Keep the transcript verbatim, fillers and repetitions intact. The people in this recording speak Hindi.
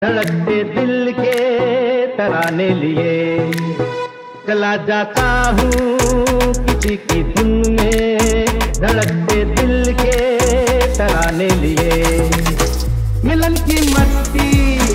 धड़कते दिल के तराने लिए चला जाता हूँ किसी की धुन में, धड़कते दिल के तराने लिए। मिलन की मस्ती